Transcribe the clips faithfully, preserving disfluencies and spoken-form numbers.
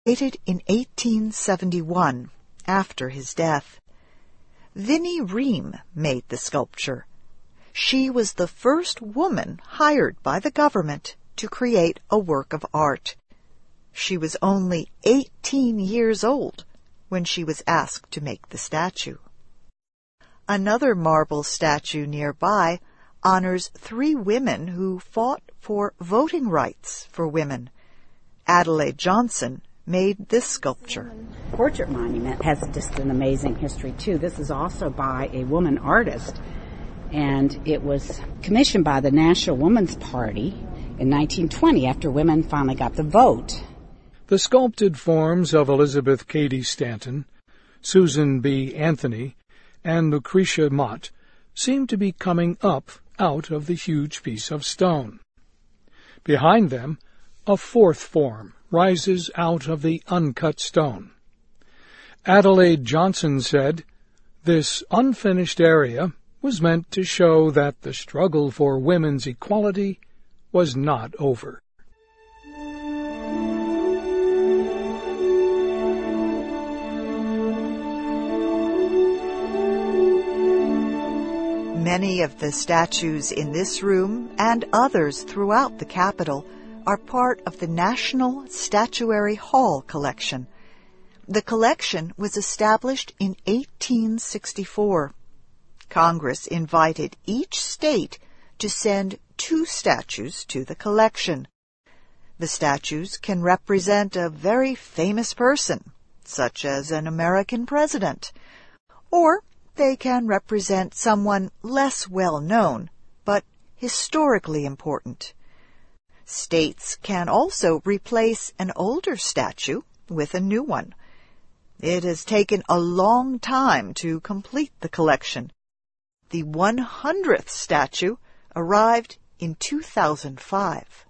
Dated in eighteen seventy-one, after his death. Vinnie Ream made the sculpture. She was the first woman hired by the government to create a work of art. She was only eighteen years old when she was asked to make the statue. Another marble statue nearby honors three women who fought for voting rights for women. Adelaide Johnson made this sculpture. Portrait monument has just an amazing history too. This is also by a woman artist, and it was commissioned by the National Woman's Party in nineteen twenty after women finally got the vote. The sculpted forms of Elizabeth Cady Stanton, Susan B. Anthony, and Lucretia Mott seem to be coming up out of the huge piece of stone. Behind them, a fourth form rises out of the uncut stone. Adelaide Johnson said, "This unfinished area was meant to show that the struggle for women's equality was not over." Many of the statues in this room and others throughout the Capitol are part of the National Statuary Hall collection. The collection was established in eighteen sixty-four. Congress invited each state to send two statues to the collection. The statues can represent a very famous person, such as an American president, or they can represent someone less well known, but historically important. States can also replace an older statue with a new one. It has taken a long time to complete the collection. The one hundredth statue arrived in two thousand five.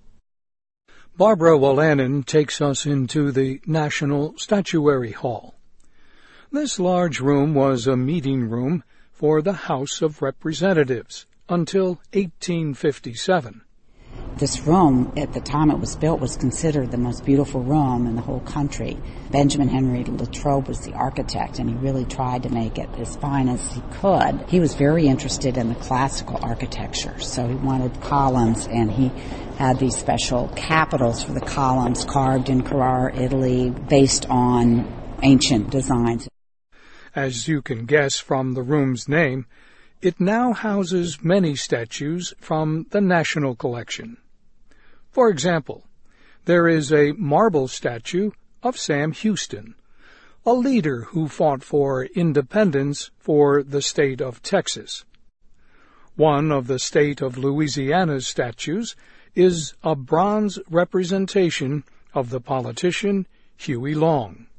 Barbara Wolanin takes us into the National Statuary Hall. This large room was a meeting room for the House of Representatives until eighteen fifty-seven. This room, at the time it was built, was considered the most beautiful room in the whole country. Benjamin Henry Latrobe was the architect, and he really tried to make it as fine as he could. He was very interested in the classical architecture, so he wanted columns, and he had these special capitals for the columns carved in Carrara, Italy, based on ancient designs. As you can guess from the room's name, it now houses many statues from the National Collection. For example, there is a marble statue of Sam Houston, a leader who fought for independence for the state of Texas. One of the state of Louisiana's statues is a bronze representation of the politician Huey Long.